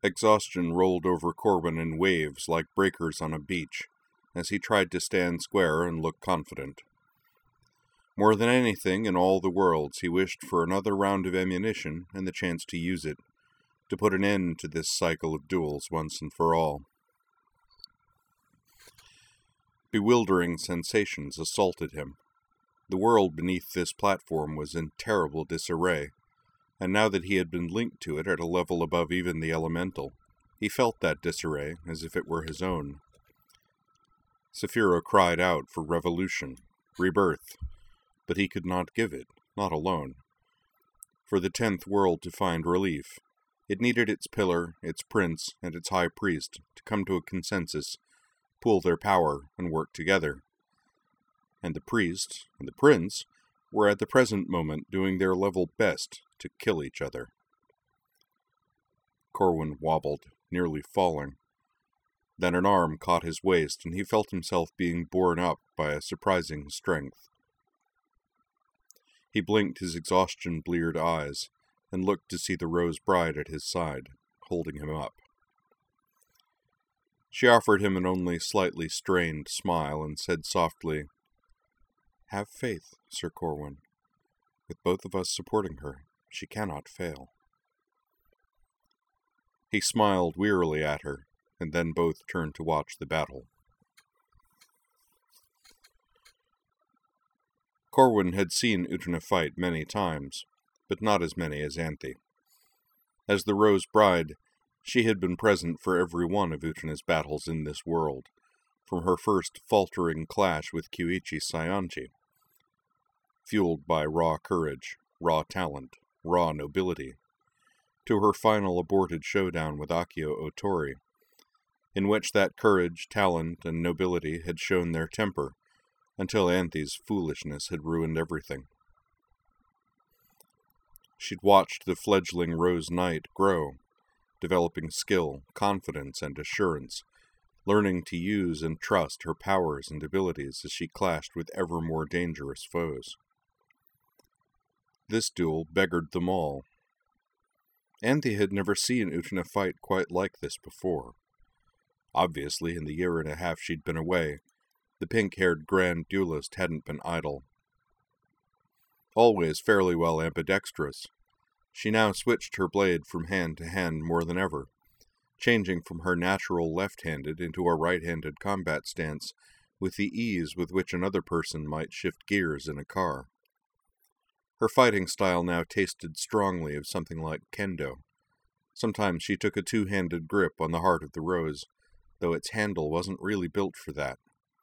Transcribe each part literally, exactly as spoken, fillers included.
Exhaustion rolled over Corwin in waves like breakers on a beach, as he tried to stand square and look confident. More than anything in all the worlds, he wished for another round of ammunition and the chance to use it, to put an end to this cycle of duels once and for all. Bewildering sensations assaulted him. The world beneath this platform was in terrible disarray, and now that he had been linked to it at a level above even the elemental, he felt that disarray as if it were his own. Saphira cried out for revolution, rebirth, but he could not give it, not alone. For the tenth world to find relief, it needed its pillar, its prince, and its high priest to come to a consensus, pool their power, and work together. And the priest and the prince were at the present moment doing their level best to kill each other. Corwin wobbled, nearly falling. Then an arm caught his waist, and he felt himself being borne up by a surprising strength. He blinked his exhaustion-bleared eyes, and looked to see the Rose Bride at his side, holding him up. She offered him an only slightly strained smile, and said softly, "Have faith, Sir Corwin. With both of us supporting her, she cannot fail." He smiled wearily at her, and then both turned to watch the battle. Corwin had seen Utena fight many times, but not as many as Anthe. As the Rose Bride, she had been present for every one of Utena's battles in this world, from her first faltering clash with Kyuichi Saionji. Fueled by raw courage, raw talent, raw nobility, to her final aborted showdown with Akio Otori, in which that courage, talent, and nobility had shown their temper, until Anthe's foolishness had ruined everything. She'd watched the fledgling Rose Knight grow, developing skill, confidence, and assurance, learning to use and trust her powers and abilities as she clashed with ever more dangerous foes. This duel beggared them all. Anthe had never seen Utena fight quite like this before. Obviously, in the year and a half she'd been away, the pink-haired grand duelist hadn't been idle. Always fairly well ambidextrous, she now switched her blade from hand to hand more than ever, changing from her natural left-handed into a right-handed combat stance with the ease with which another person might shift gears in a car. Her fighting style now tasted strongly of something like kendo. Sometimes she took a two-handed grip on the heart of the rose, though its handle wasn't really built for that.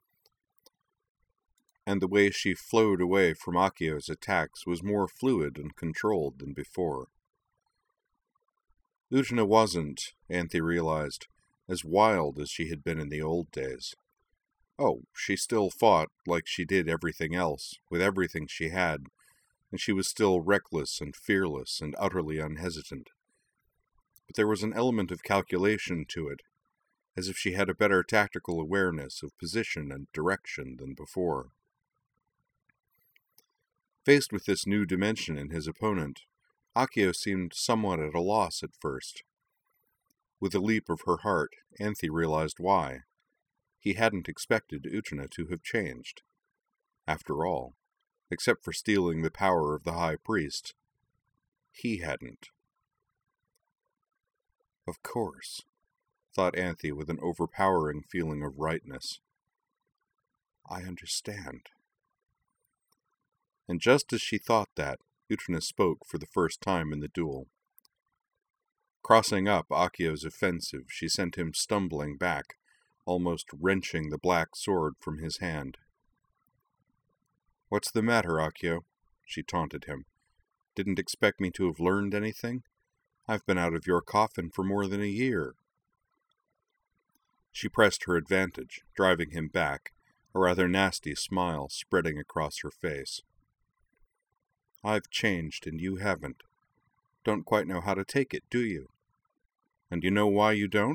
And the way she flowed away from Akio's attacks was more fluid and controlled than before. Utena wasn't, Anthe realized, as wild as she had been in the old days. Oh, she still fought like she did everything else, with everything she had, and she was still reckless and fearless and utterly unhesitant. But there was an element of calculation to it, as if she had a better tactical awareness of position and direction than before. Faced with this new dimension in his opponent, Akio seemed somewhat at a loss at first. With a leap of her heart, Anthe realized why. He hadn't expected Utena to have changed. After all, except for stealing the power of the High Priest, he hadn't. Of course, thought Anthe with an overpowering feeling of rightness. I understand. And just as she thought that, Utena spoke for the first time in the duel. Crossing up Akio's offensive, she sent him stumbling back, almost wrenching the black sword from his hand. "What's the matter, Akio?" she taunted him. "Didn't expect me to have learned anything? I've been out of your coffin for more than a year." She pressed her advantage, driving him back, a rather nasty smile spreading across her face. "I've changed, and you haven't. Don't quite know how to take it, do you? And you know why you don't?"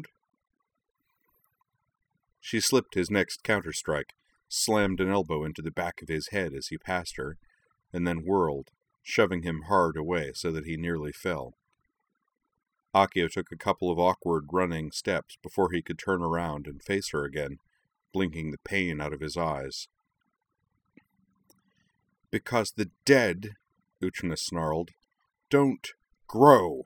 She slipped his next counterstrike, slammed an elbow into the back of his head as he passed her, and then whirled, shoving him hard away so that he nearly fell. Accio took a couple of awkward running steps before he could turn around and face her again, blinking the pain out of his eyes. "Because the dead," Utina snarled, "don't grow."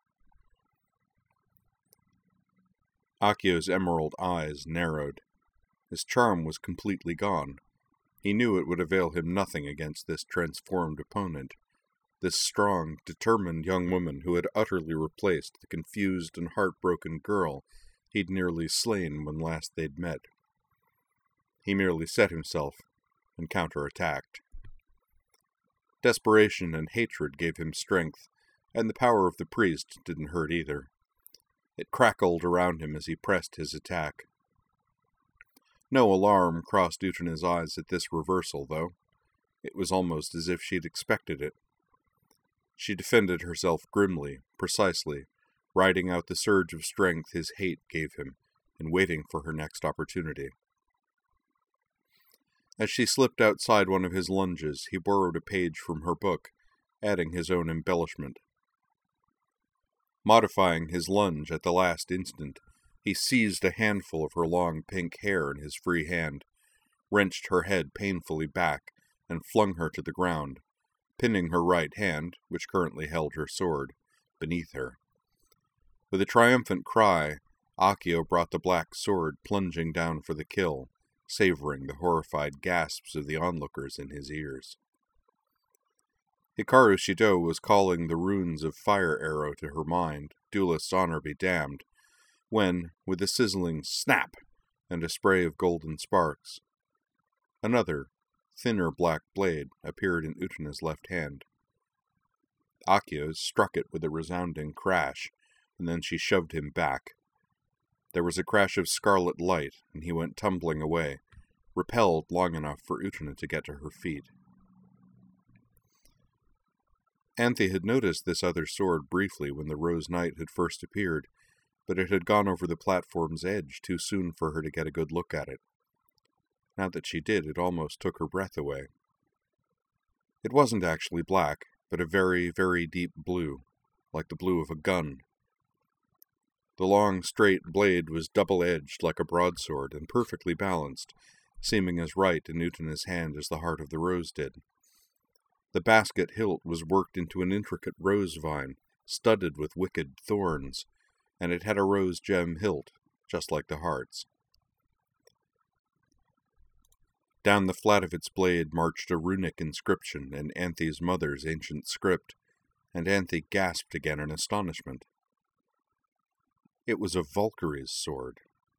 Accio's emerald eyes narrowed. His charm was completely gone. He knew it would avail him nothing against this transformed opponent, this strong, determined young woman who had utterly replaced the confused and heartbroken girl he'd nearly slain when last they'd met. He merely set himself and counterattacked. Desperation and hatred gave him strength, and the power of the priest didn't hurt either. It crackled around him as he pressed his attack. No alarm crossed Utina's eyes at this reversal, though. It was almost as if she'd expected it. She defended herself grimly, precisely, riding out the surge of strength his hate gave him, and waiting for her next opportunity. As she slipped outside one of his lunges, he borrowed a page from her book, adding his own embellishment. Modifying his lunge at the last instant, he seized a handful of her long pink hair in his free hand, wrenched her head painfully back, and flung her to the ground, pinning her right hand, which currently held her sword, beneath her. With a triumphant cry, Accio brought the black sword plunging down for the kill, savoring the horrified gasps of the onlookers in his ears. Hikaru Shido was calling the runes of Fire Arrow to her mind, duelist's honor be damned, when, with a sizzling snap and a spray of golden sparks, another, thinner black blade appeared in Utina's left hand. Accio's struck it with a resounding crash, and then she shoved him back. There was a crash of scarlet light, and he went tumbling away, repelled long enough for Utina to get to her feet. Anthe had noticed this other sword briefly when the Rose Knight had first appeared, but it had gone over the platform's edge too soon for her to get a good look at it. Now that she did, it almost took her breath away. It wasn't actually black, but a very, very deep blue, like the blue of a gun. The long, straight blade was double-edged like a broadsword and perfectly balanced, seeming as right in Utina's hand as the heart of the rose did. The basket hilt was worked into an intricate rose vine, studded with wicked thorns, and it had a rose gem hilt, just like the heart's. Down the flat of its blade marched a runic inscription in Anthe's mother's ancient script, and Anthe gasped again in astonishment. It was a Valkyrie's sword.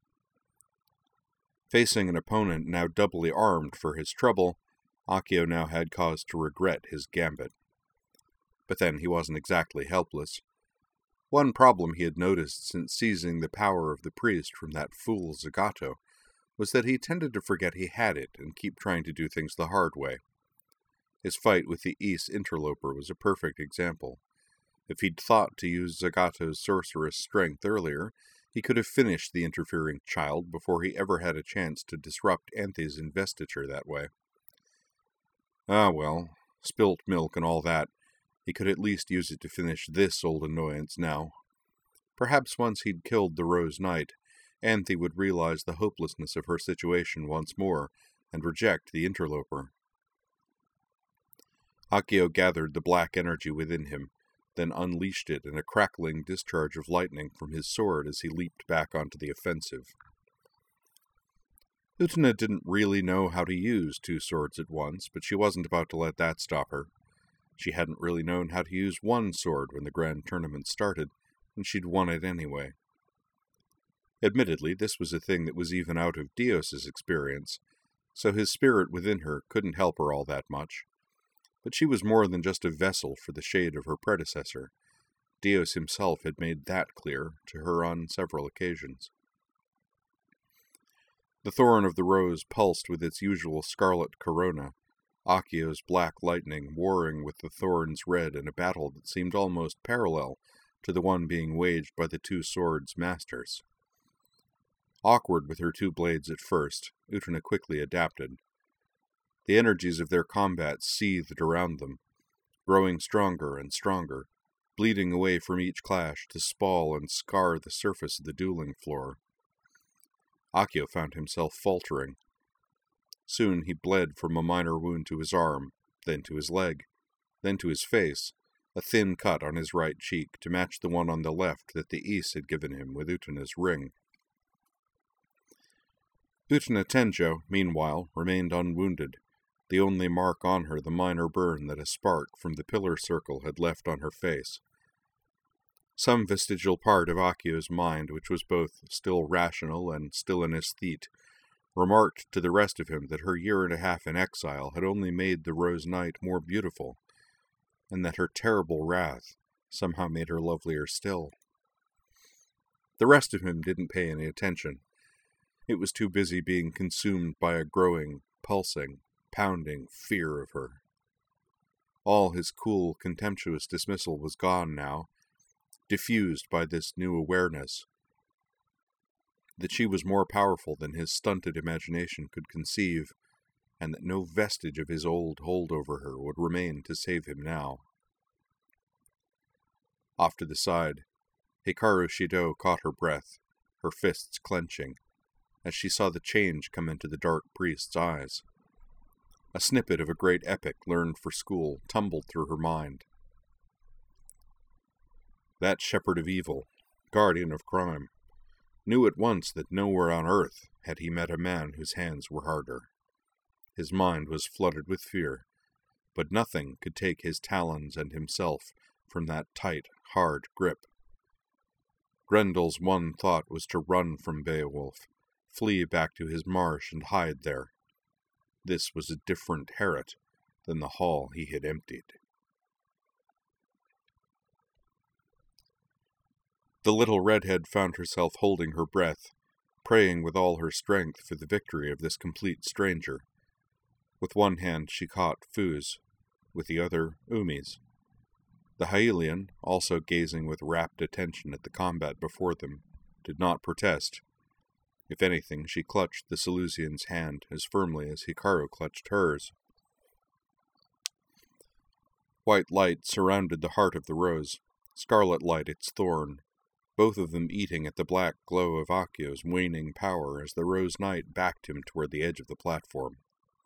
Facing an opponent now doubly armed for his trouble, Accio now had cause to regret his gambit. But then he wasn't exactly helpless. One problem he had noticed since seizing the power of the priest from that fool Zagato was that he tended to forget he had it and keep trying to do things the hard way. His fight with the Ys interloper was a perfect example. If he'd thought to use Zagato's sorceress strength earlier, he could have finished the interfering child before he ever had a chance to disrupt Anthe's investiture that way. Ah well, spilt milk and all that, he could at least use it to finish this old annoyance now. Perhaps once he'd killed the Rose Knight, Anthe would realize the hopelessness of her situation once more, and reject the interloper. Accio gathered the black energy within him, then unleashed it in a crackling discharge of lightning from his sword as he leaped back onto the offensive. Utina didn't really know how to use two swords at once, but she wasn't about to let that stop her. She hadn't really known how to use one sword when the grand tournament started, and she'd won it anyway. Admittedly, this was a thing that was even out of Dios's experience, so his spirit within her couldn't help her all that much. But she was more than just a vessel for the shade of her predecessor. Dios himself had made that clear to her on several occasions. The thorn of the rose pulsed with its usual scarlet corona, Accio's black lightning warring with the thorn's red in a battle that seemed almost parallel to the one being waged by the two swords' masters. Awkward with her two blades at first, Utina quickly adapted. The energies of their combat seethed around them, growing stronger and stronger, bleeding away from each clash to spall and scar the surface of the dueling floor. Accio found himself faltering. Soon he bled from a minor wound to his arm, then to his leg, then to his face, a thin cut on his right cheek to match the one on the left that the Ys had given him with Utena's ring. Utena Tenjo, meanwhile, remained unwounded, the only mark on her the minor burn that a spark from the pillar circle had left on her face. Some vestigial part of Accio's mind, which was both still rational and still an aesthete, remarked to the rest of him that her year and a half in exile had only made the Rose Knight more beautiful, and that her terrible wrath somehow made her lovelier still. The rest of him didn't pay any attention. It was too busy being consumed by a growing, pulsing, pounding fear of her. All his cool, contemptuous dismissal was gone now, diffused by this new awareness that she was more powerful than his stunted imagination could conceive, and that no vestige of his old hold over her would remain to save him now. Off to the side, Hikaru Shido caught her breath, her fists clenching, as she saw the change come into the dark priest's eyes. A snippet of a great epic learned for school tumbled through her mind. That shepherd of evil, guardian of crime, knew at once that nowhere on earth had he met a man whose hands were harder. His mind was flooded with fear, but nothing could take his talons and himself from that tight, hard grip. Grendel's one thought was to run from Beowulf, flee back to his marsh and hide there. This was a different Herod than the hall he had emptied. The little redhead found herself holding her breath, praying with all her strength for the victory of this complete stranger. With one hand she caught Fuz, with the other Umi's. The Hylian, also gazing with rapt attention at the combat before them, did not protest. If anything, she clutched the Seleucian's hand as firmly as Hikaru clutched hers. White light surrounded the heart of the rose, scarlet light its thorn, both of them eating at the black glow of Accio's waning power as the Rose Knight backed him toward the edge of the platform.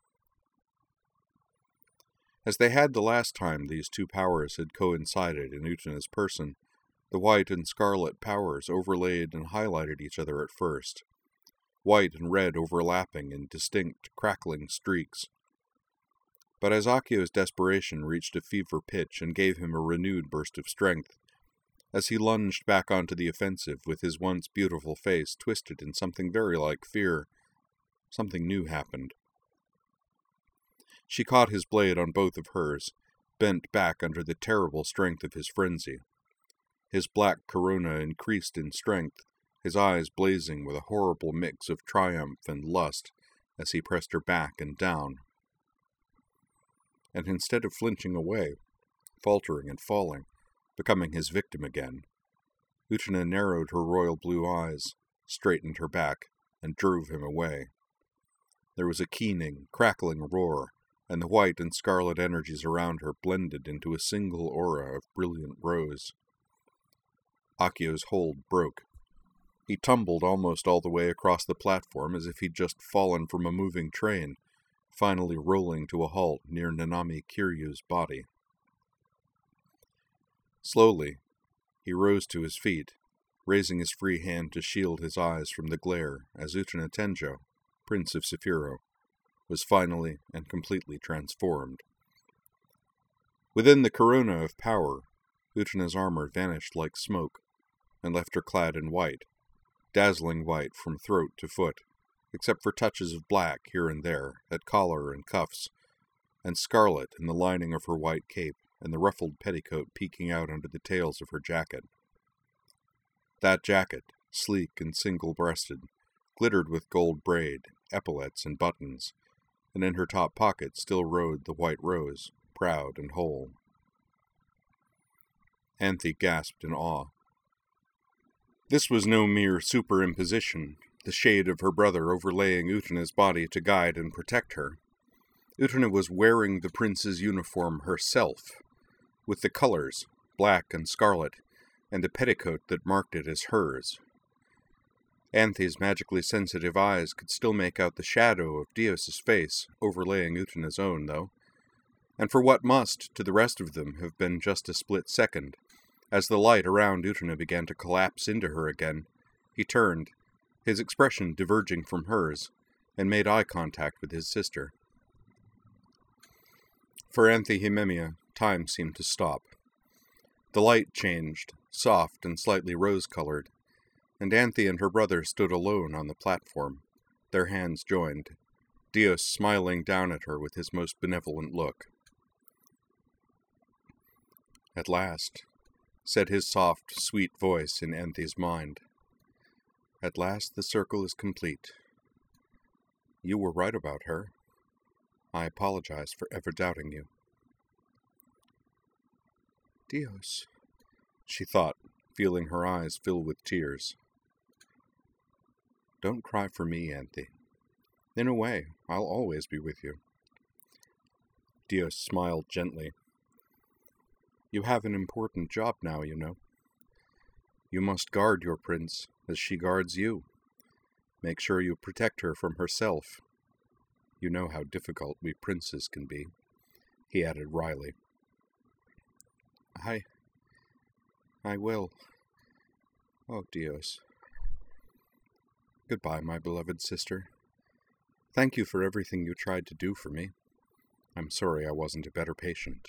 As they had the last time these two powers had coincided in Utena's person, the white and scarlet powers overlaid and highlighted each other at first, white and red overlapping in distinct, crackling streaks. But as Accio's desperation reached a fever pitch and gave him a renewed burst of strength, as he lunged back onto the offensive with his once beautiful face twisted in something very like fear, something new happened. She caught his blade on both of hers, bent back under the terrible strength of his frenzy. His black corona increased in strength, his eyes blazing with a horrible mix of triumph and lust as he pressed her back and down. And instead of flinching away, faltering and falling, becoming his victim again, Utena narrowed her royal blue eyes, straightened her back, and drove him away. There was a keening, crackling roar, and the white and scarlet energies around her blended into a single aura of brilliant rose. Accio's hold broke. He tumbled almost all the way across the platform as if he'd just fallen from a moving train, finally rolling to a halt near Nanami Kiryu's body. Slowly, he rose to his feet, raising his free hand to shield his eyes from the glare as Utena Tenjo, Prince of Saphiro, was finally and completely transformed. Within the corona of power, Utena's armor vanished like smoke, and left her clad in white, dazzling white from throat to foot, except for touches of black here and there, at collar and cuffs, and scarlet in the lining of her white cape, and the ruffled petticoat peeking out under the tails of her jacket. That jacket, sleek and single-breasted, glittered with gold braid, epaulets, and buttons, and in her top pocket still rode the white rose, proud and whole. Anthe gasped in awe. This was no mere superimposition, the shade of her brother overlaying Utena's body to guide and protect her. Utena was wearing the prince's uniform herself, with the colors, black and scarlet, and a petticoat that marked it as hers. Anthe's magically sensitive eyes could still make out the shadow of Dios's face overlaying Utena's own, though, and for what must, to the rest of them, have been just a split second, as the light around Utena began to collapse into her again, he turned, his expression diverging from hers, and made eye contact with his sister. For Anthe Himemia, time seemed to stop. The light changed, soft and slightly rose-colored, and Anthe and her brother stood alone on the platform, their hands joined, Dios smiling down at her with his most benevolent look. "At last," said his soft, sweet voice in Anthe's mind. "At last the circle is complete. You were right about her. I apologize for ever doubting you." "Dios," she thought, feeling her eyes fill with tears. "Don't cry for me, Anthe. In a way, I'll always be with you." Dios smiled gently. "You have an important job now, you know. You must guard your prince as she guards you. Make sure you protect her from herself. You know how difficult we princes can be," he added wryly. I... I will. Oh, Dios. Goodbye, my beloved sister. Thank you for everything you tried to do for me. I'm sorry I wasn't a better patient."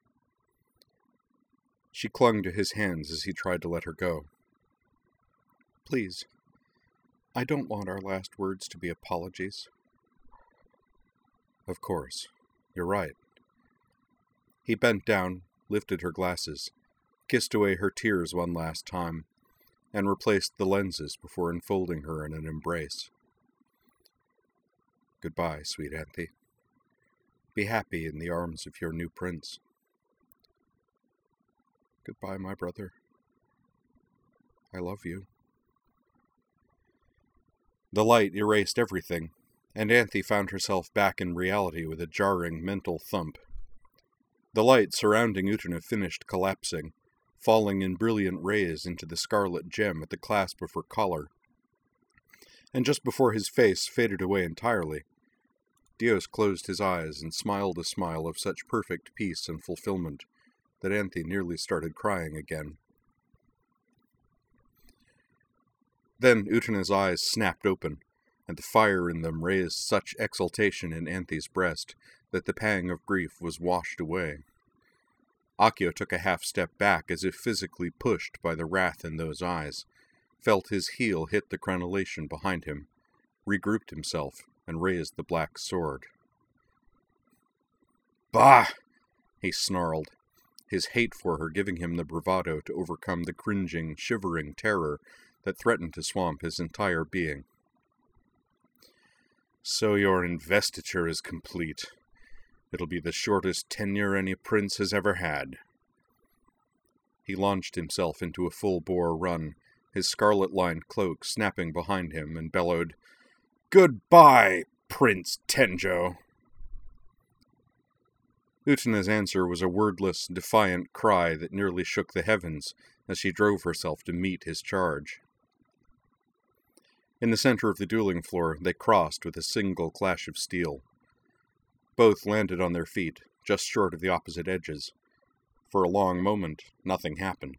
She clung to his hands as he tried to let her go. "Please, I don't want our last words to be apologies." "Of course. You're right." He bent down, lifted her glasses, kissed away her tears one last time, and replaced the lenses before enfolding her in an embrace. "Goodbye, sweet Anthe. Be happy in the arms of your new prince." "Goodbye, my brother. I love you." The light erased everything, and Anthe found herself back in reality with a jarring mental thump. The light surrounding Utena finished collapsing, falling in brilliant rays into the scarlet gem at the clasp of her collar. And just before his face faded away entirely, Dios closed his eyes and smiled a smile of such perfect peace and fulfillment that Anthe nearly started crying again. Then Utena's eyes snapped open, and the fire in them raised such exultation in Anthe's breast that the pang of grief was washed away. Accio took a half-step back as if physically pushed by the wrath in those eyes, felt his heel hit the crenellation behind him, regrouped himself, and raised the black sword. "Bah!" he snarled, his hate for her giving him the bravado to overcome the cringing, shivering terror that threatened to swamp his entire being. "So your investiture is complete. It'll be the shortest tenure any prince has ever had." He launched himself into a full-bore run, his scarlet-lined cloak snapping behind him, and bellowed, "Goodbye, Prince Tenjo!" Utena's answer was a wordless, defiant cry that nearly shook the heavens as she drove herself to meet his charge. In the center of the dueling floor, they crossed with a single clash of steel. Both landed on their feet, just short of the opposite edges. For a long moment, nothing happened.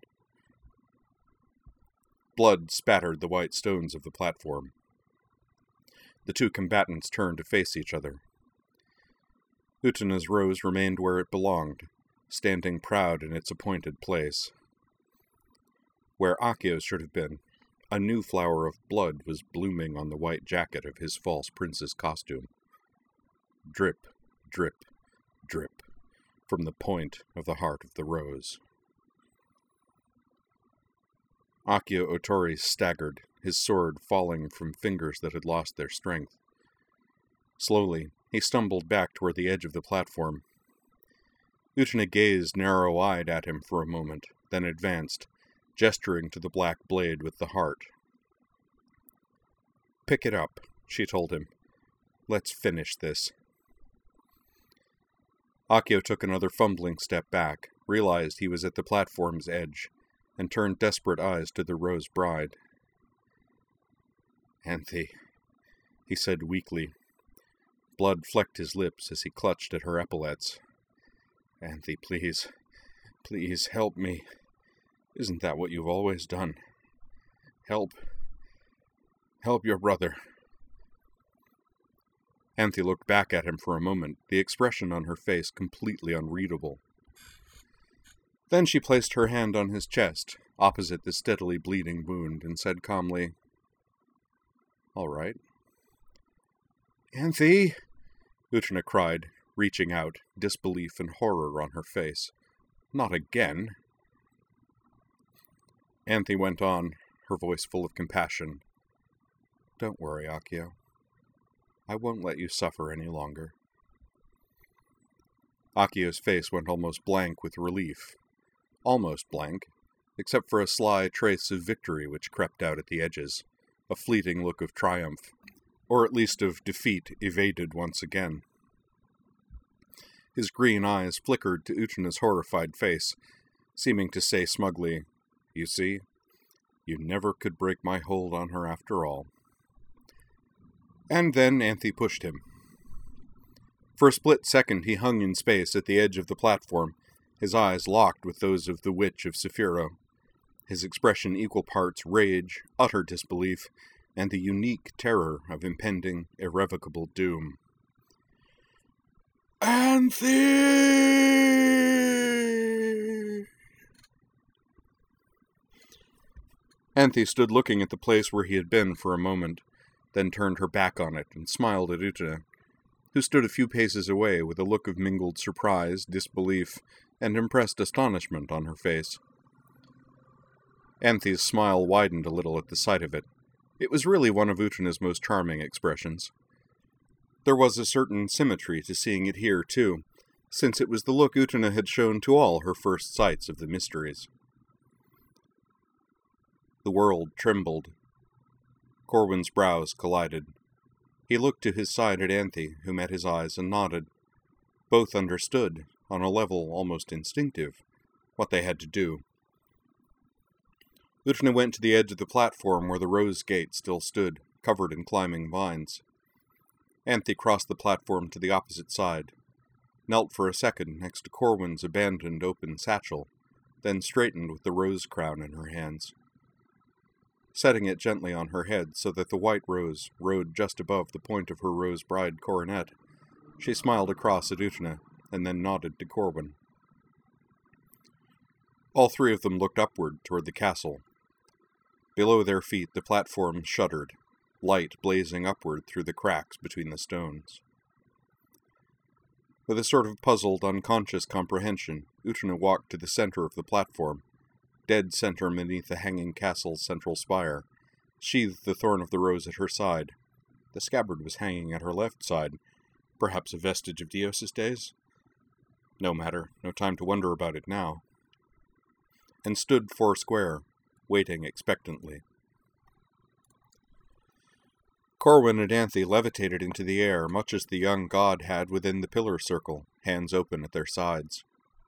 Blood spattered the white stones of the platform. The two combatants turned to face each other. Utena's rose remained where it belonged, standing proud in its appointed place. Where Accio's should have been, a new flower of blood was blooming on the white jacket of his false prince's costume. Drip, drip, drip, from the point of the heart of the rose. Accio Otori staggered, his sword falling from fingers that had lost their strength. Slowly, he stumbled back toward the edge of the platform. Utena gazed narrow-eyed at him for a moment, then advanced, gesturing to the black blade with the heart. "Pick it up," she told him. "Let's finish this." Accio took another fumbling step back, realized he was at the platform's edge, and turned desperate eyes to the Rose Bride. "Anthe," he said weakly. Blood flecked his lips as he clutched at her epaulets. "Anthe, please, please help me. Isn't that what you've always done? Help, help your brother." Anthe looked back at him for a moment, the expression on her face completely unreadable. Then she placed her hand on his chest, opposite the steadily bleeding wound, and said calmly, "All right." "Anthe!" Utna cried, reaching out, disbelief and horror on her face. "Not again!" Anthe went on, her voice full of compassion. "Don't worry, Accio. I won't let you suffer any longer." Accio's face went almost blank with relief. Almost blank, except for a sly trace of victory which crept out at the edges, a fleeting look of triumph, or at least of defeat evaded once again. His green eyes flickered to Utna's horrified face, seeming to say smugly, "You see, you never could break my hold on her after all." And then Anthe pushed him. For a split second he hung in space at the edge of the platform, his eyes locked with those of the Witch of Saphiro, his expression equal parts rage, utter disbelief, and the unique terror of impending, irrevocable doom. "Anthe!" Anthe stood looking at the place where he had been for a moment, then turned her back on it and smiled at Utna, who stood a few paces away with a look of mingled surprise, disbelief, and impressed astonishment on her face. Anthe's smile widened a little at the sight of it. It was really one of Utna's most charming expressions. There was a certain symmetry to seeing it here, too, since it was the look Utna had shown to all her first sights of the mysteries. The world trembled. Corwin's brows collided. He looked to his side at Anthe, who met his eyes and nodded. Both understood, on a level almost instinctive, what they had to do. Utna went to the edge of the platform where the rose gate still stood, covered in climbing vines. Anthe crossed the platform to the opposite side, knelt for a second next to Corwin's abandoned open satchel, then straightened with the rose crown in her hands. Setting it gently on her head so that the white rose rode just above the point of her Rose Bride coronet, she smiled across at Utna, and then nodded to Corwin. All three of them looked upward toward the castle. Below their feet the platform shuddered, light blazing upward through the cracks between the stones. With a sort of puzzled, unconscious comprehension, Utna walked to the center of the platform, dead center beneath the hanging castle's central spire, sheathed the thorn of the rose at her side. The scabbard was hanging at her left side, perhaps a vestige of Dios's days? No matter, no time to wonder about it now. And stood four square, waiting expectantly. Corwin and Anthe levitated into the air, much as the young god had within the pillar circle, hands open at their sides.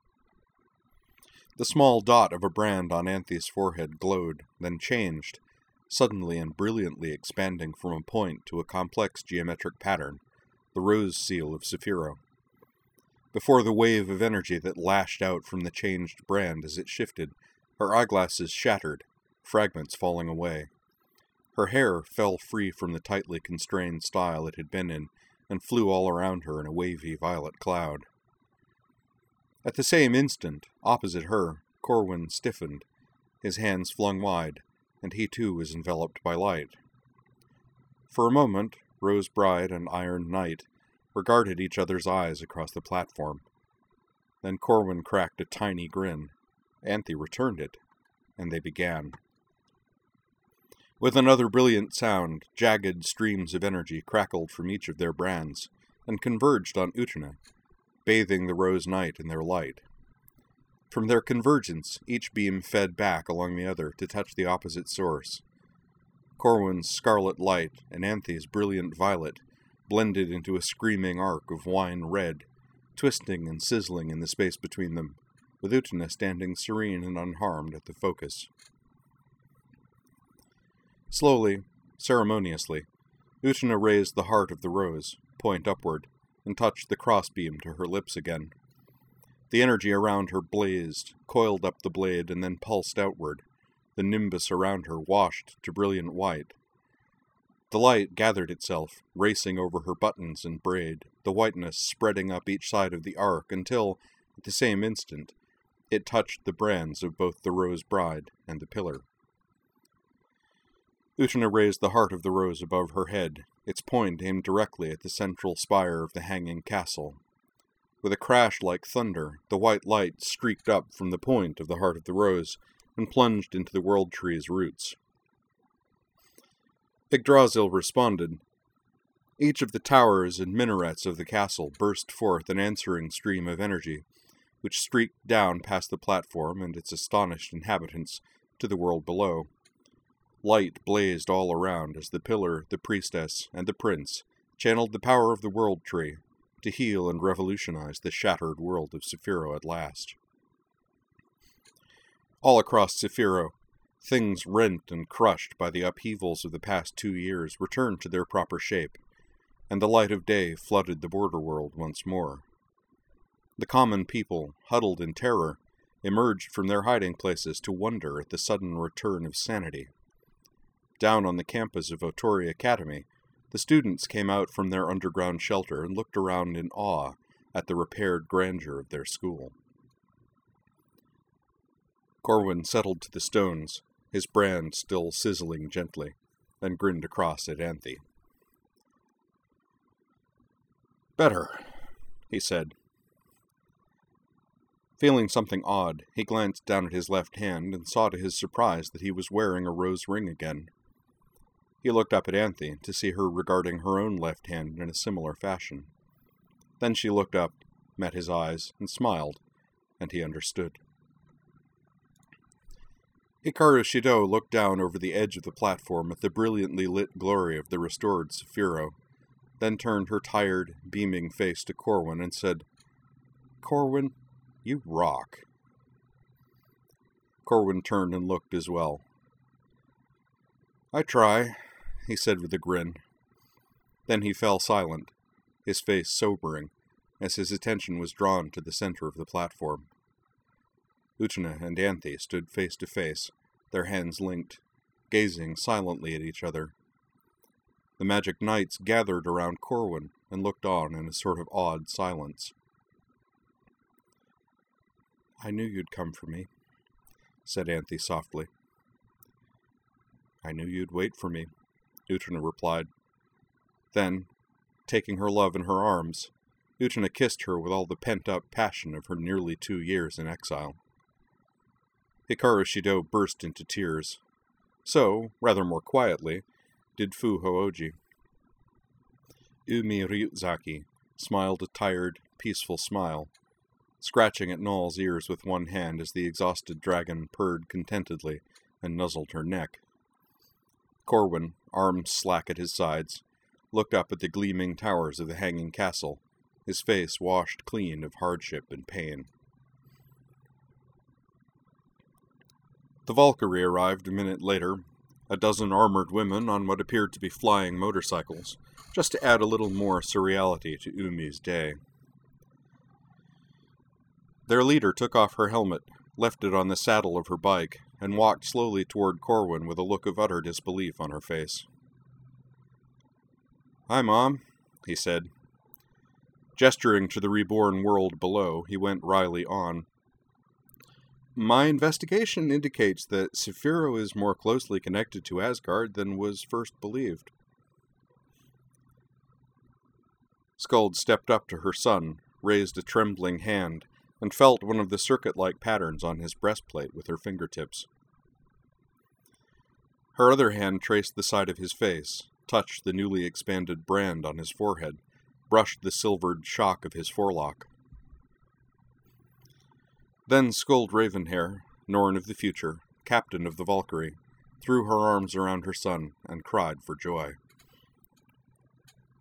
The small dot of a brand on Anthe's forehead glowed, then changed, suddenly and brilliantly expanding from a point to a complex geometric pattern, the rose seal of Saphiro. Before the wave of energy that lashed out from the changed brand as it shifted, her eyeglasses shattered, fragments falling away. Her hair fell free from the tightly constrained style it had been in, and flew all around her in a wavy violet cloud. At the same instant, opposite her, Corwin stiffened, his hands flung wide, and he too was enveloped by light. For a moment, Rose Bride and Iron Knight regarded each other's eyes across the platform. Then Corwin cracked a tiny grin. Anthe returned it, and they began. With another brilliant sound, jagged streams of energy crackled from each of their brands, and converged on Utna, bathing the Rose Knight in their light. From their convergence, each beam fed back along the other to touch the opposite source. Corwin's scarlet light and Anthe's brilliant violet blended into a screaming arc of wine red, twisting and sizzling in the space between them, with Utena standing serene and unharmed at the focus. Slowly, ceremoniously, Utena raised the heart of the rose, point upward, and touched the crossbeam to her lips again. The energy around her blazed, coiled up the blade, and then pulsed outward. The nimbus around her washed to brilliant white. The light gathered itself, racing over her buttons and braid, the whiteness spreading up each side of the arc until, at the same instant, it touched the brands of both the rose bride and the pillar. Utena raised the heart of the rose above her head, its point aimed directly at the central spire of the hanging castle. With a crash like thunder, the white light streaked up from the point of the heart of the rose and plunged into the world tree's roots. Yggdrasil responded. Each of the towers and minarets of the castle burst forth an answering stream of energy, which streaked down past the platform and its astonished inhabitants to the world below. Light blazed all around as the pillar, the priestess, and the prince channeled the power of the world tree to heal and revolutionize the shattered world of Sephiro at last. All across Sephiro, things rent and crushed by the upheavals of the past two years returned to their proper shape, and the light of day flooded the border world once more. The common people, huddled in terror, emerged from their hiding places to wonder at the sudden return of sanity. Down on the campus of Otori Academy, the students came out from their underground shelter and looked around in awe at the repaired grandeur of their school. Corwin settled to the stones, his brand still sizzling gently, then grinned across at Anthe. "Better," he said. Feeling something odd, he glanced down at his left hand and saw to his surprise that he was wearing a rose ring again. He looked up at Anthe to see her regarding her own left hand in a similar fashion. Then she looked up, met his eyes, and smiled, and he understood. Hikaru Shido looked down over the edge of the platform at the brilliantly lit glory of the restored Sephiro, then turned her tired, beaming face to Corwin and said, "Corwin, you rock." Corwin turned and looked as well. "I try," he said with a grin. Then he fell silent, his face sobering, as his attention was drawn to the center of the platform. Utena and Anthe stood face to face, their hands linked, gazing silently at each other. The magic knights gathered around Corwin and looked on in a sort of awed silence. "I knew you'd come for me," said Anthe softly. "I knew you'd wait for me," Utena replied. Then, taking her love in her arms, Utena kissed her with all the pent-up passion of her nearly two years in exile. Hikaru Shido burst into tears. So, rather more quietly, did Fu Hooji. Umi Ryuzaki smiled a tired, peaceful smile, scratching at Null's ears with one hand as the exhausted dragon purred contentedly and nuzzled her neck. Corwin, arms slack at his sides, looked up at the gleaming towers of the hanging castle, his face washed clean of hardship and pain. The Valkyrie arrived a minute later, a dozen armored women on what appeared to be flying motorcycles, just to add a little more surreality to Umi's day. Their leader took off her helmet, left it on the saddle of her bike, and walked slowly toward Corwin with a look of utter disbelief on her face. "Hi, Mom," he said. Gesturing to the reborn world below, he went wryly on. "My investigation indicates that Sephiro is more closely connected to Asgard than was first believed." Skuld stepped up to her son, raised a trembling hand, and felt one of the circuit-like patterns on his breastplate with her fingertips. Her other hand traced the side of his face, touched the newly expanded brand on his forehead, brushed the silvered shock of his forelock. Then Skuld Ravenhair, Norn of the Future, captain of the Valkyrie, threw her arms around her son and cried for joy.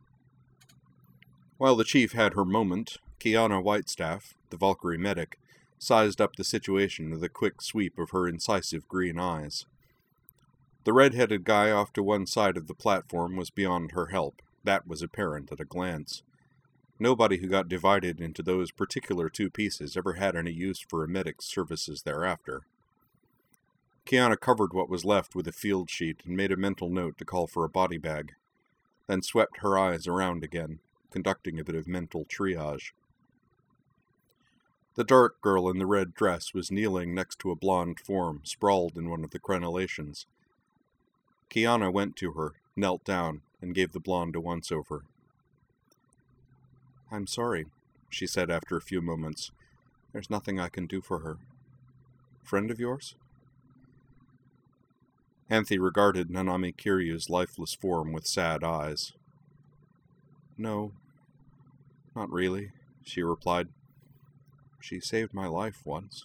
While the chief had her moment, Kiana Whitestaff, the Valkyrie medic, sized up the situation with a quick sweep of her incisive green eyes. The red-headed guy off to one side of the platform was beyond her help. That was apparent at a glance. Nobody who got divided into those particular two pieces ever had any use for a medic's services thereafter. Kiana covered what was left with a field sheet and made a mental note to call for a body bag, then swept her eyes around again, conducting a bit of mental triage. The dark girl in the red dress was kneeling next to a blonde form, sprawled in one of the crenellations. Kiana went to her, knelt down, and gave the blonde a once-over. "I'm sorry," she said after a few moments. "There's nothing I can do for her. Friend of yours?" Anthe regarded Nanami Kiryu's lifeless form with sad eyes. "No, not really," she replied. "She saved my life once."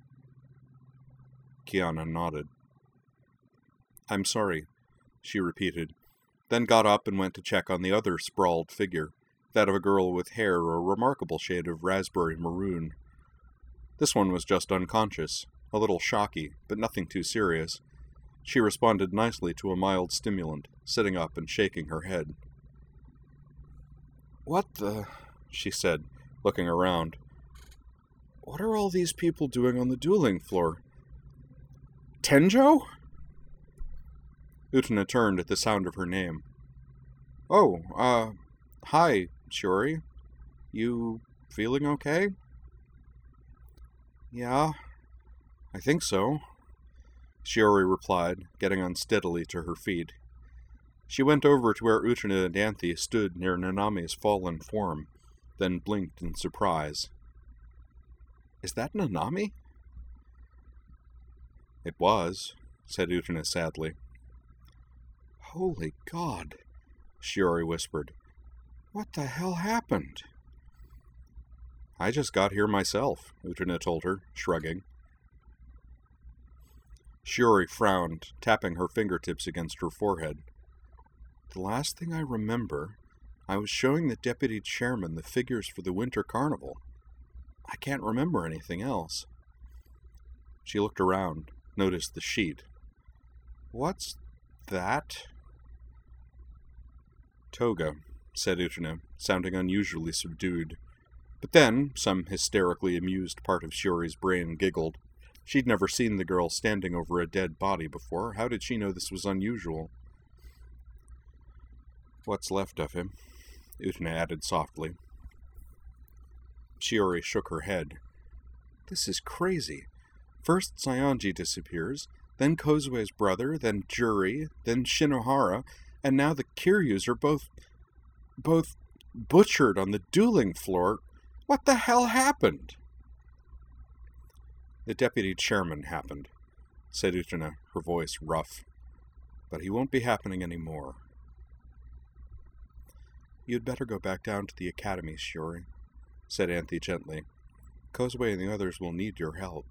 Kiana nodded. "I'm sorry," she repeated, then got up and went to check on the other sprawled figure, that of a girl with hair a remarkable shade of raspberry maroon. This one was just unconscious, a little shocky, but nothing too serious. She responded nicely to a mild stimulant, sitting up and shaking her head. "What the?" she said, looking around. "What are all these people doing on the dueling floor? Tenjo?" Utena turned at the sound of her name. "Oh, uh, hi, Shiori. You feeling okay?" "Yeah, I think so," Shiori replied, getting unsteadily to her feet. She went over to where Utena and Anthe stood near Nanami's fallen form, then blinked in surprise. "Is that Nanami?" "It was," said Utena sadly. "Holy God," Shiori whispered. "What the hell happened?" "I just got here myself," Utena told her, shrugging. Shiori frowned, tapping her fingertips against her forehead. "The last thing I remember, I was showing the deputy chairman the figures for the winter carnival. I can't remember anything else." She looked around, noticed the sheet. "What's that?" "Toga," said Utena, sounding unusually subdued. But then, some hysterically amused part of Shiori's brain giggled. She'd never seen the girl standing over a dead body before. How did she know this was unusual? "What's left of him," Utena added softly. Shiori shook her head. "This is crazy. First Saionji disappears, then Kozue's brother, then Juri, then Shinohara, and now the Kiryus are both... both butchered on the dueling floor. What the hell happened?" "The deputy chairman happened," said Utena, her voice rough. "But he won't be happening any more." "You'd better go back down to the academy, Shiori," said Anthe gently. "Kozue and the others will need your help."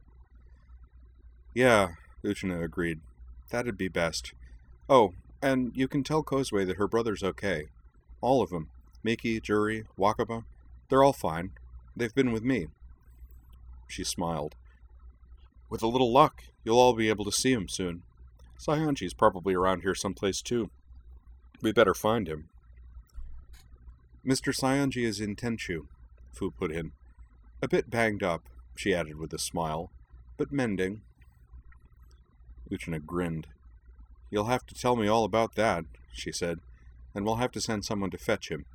"Yeah," Utena agreed. "That'd be best. Oh, and you can tell Kozue that her brother's okay. All of them. Miki, Juri, Wakaba. They're all fine. They've been with me." She smiled. "With a little luck, you'll all be able to see him soon. Saionji's probably around here someplace too. We better find him." "Mister Saionji is in Tenchu," Fu put in. "A bit banged up," she added with a smile, "but mending." Utena grinned. "You'll have to tell me all about that," she said, "and we'll have to send someone to fetch him."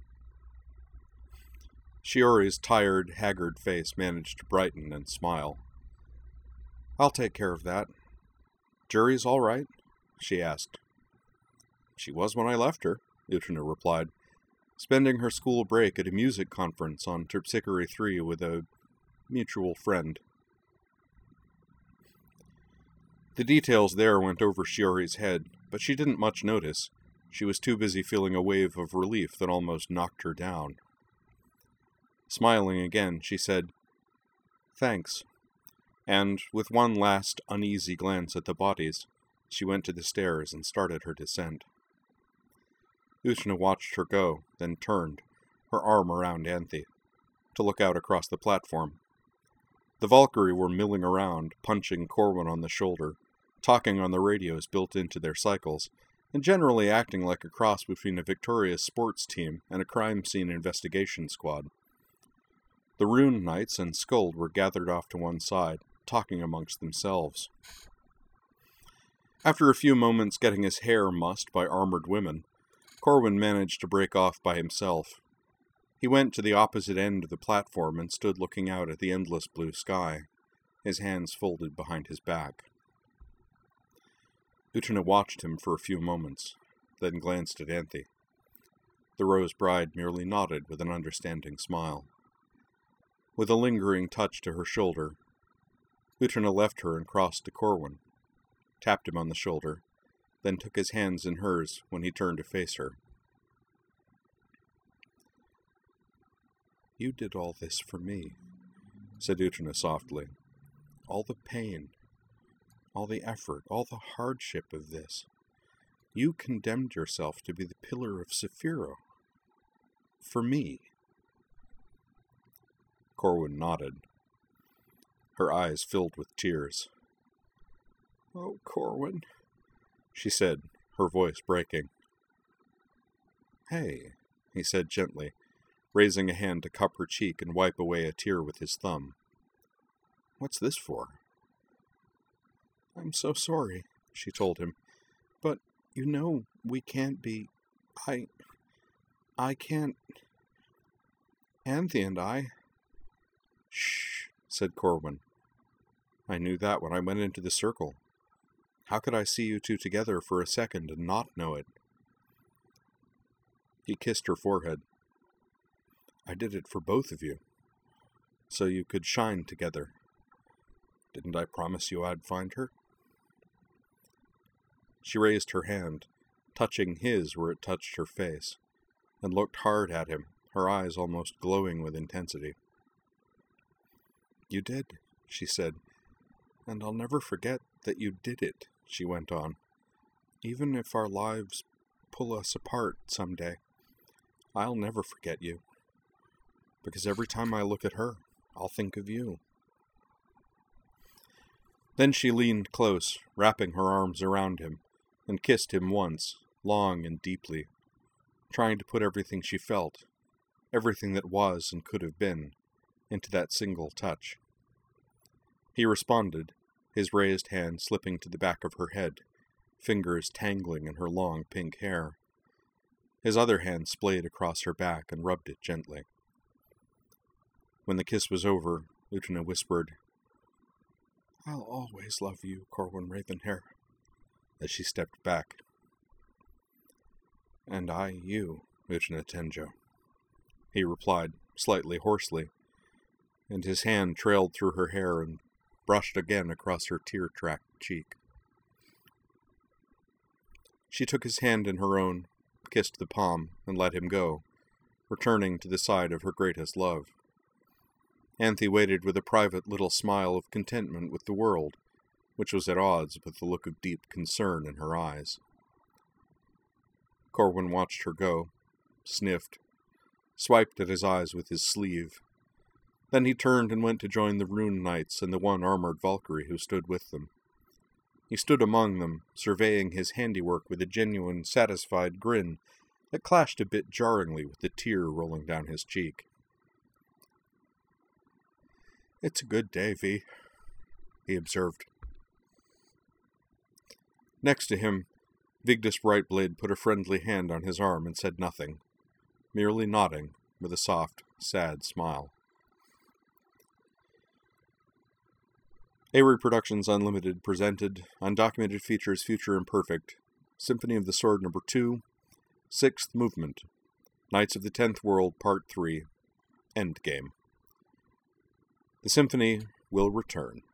Shiori's tired, haggard face managed to brighten and smile. "I'll take care of that. Juri's all right?" she asked. "She was when I left her," Utena replied, spending her school break at a music conference on Terpsichore three with a mutual friend. The details there went over Shiori's head, but she didn't much notice. She was too busy feeling a wave of relief that almost knocked her down. Smiling again, she said, "Thanks," and, with one last uneasy glance at the bodies, she went to the stairs and started her descent. Utena watched her go, then turned, her arm around Anthe, to look out across the platform. The Valkyrie were milling around, punching Corwin on the shoulder, talking on the radios built into their cycles, and generally acting like a cross between a victorious sports team and a crime scene investigation squad. The Rune Knights and Skuld were gathered off to one side, talking amongst themselves. After a few moments getting his hair mussed by armored women, Corwin managed to break off by himself. He went to the opposite end of the platform and stood looking out at the endless blue sky, his hands folded behind his back. Utena watched him for a few moments, then glanced at Anthe. The Rose Bride merely nodded with an understanding smile. With a lingering touch to her shoulder, Utena left her and crossed to Corwin, tapped him on the shoulder, then took his hands in hers when he turned to face her. "You did all this for me," said Utena softly. "All the pain, all the effort, all the hardship of this. You condemned yourself to be the pillar of Saphiro. For me." Corwin nodded. Her eyes filled with tears. "Oh, Corwin," she said, her voice breaking. "Hey," he said gently, raising a hand to cup her cheek and wipe away a tear with his thumb. "What's this for?" "I'm so sorry," she told him. "But, you know, we can't be... I... I can't... Anthe and I..." "Shh," said Corwin. "I knew that when I went into the circle. How could I see you two together for a second and not know it?" He kissed her forehead. "I did it for both of you, so you could shine together. Didn't I promise you I'd find her?" She raised her hand, touching his where it touched her face, and looked hard at him, her eyes almost glowing with intensity. "You did," she said, "and I'll never forget that you did it," she went on. "Even if our lives pull us apart someday, I'll never forget you. Because every time I look at her, I'll think of you." Then she leaned close, wrapping her arms around him, and kissed him once, long and deeply, trying to put everything she felt, everything that was and could have been, into that single touch. He responded, his raised hand slipping to the back of her head, fingers tangling in her long pink hair. His other hand splayed across her back and rubbed it gently. When the kiss was over, Utena whispered, "I'll always love you, Corwin Ravenhair," as she stepped back. "And I you, Utena Tenjo," he replied, slightly hoarsely, and his hand trailed through her hair and brushed again across her tear-tracked cheek. She took his hand in her own, kissed the palm, and let him go, returning to the side of her greatest love. Anthe waited with a private little smile of contentment with the world, which was at odds with the look of deep concern in her eyes. Corwin watched her go, sniffed, swiped at his eyes with his sleeve. Then he turned and went to join the Rune Knights and the one armored Valkyrie who stood with them. He stood among them, surveying his handiwork with a genuine, satisfied grin that clashed a bit jarringly with the tear rolling down his cheek. "It's a good day, V," he observed. Next to him, Vigdis Brightblade put a friendly hand on his arm and said nothing, merely nodding with a soft, sad smile. Avery Productions Unlimited presented Undocumented Features Future Imperfect, Symphony of the Sword Number two, Sixth Movement, Knights of the Tenth World Part three, Endgame. The symphony will return.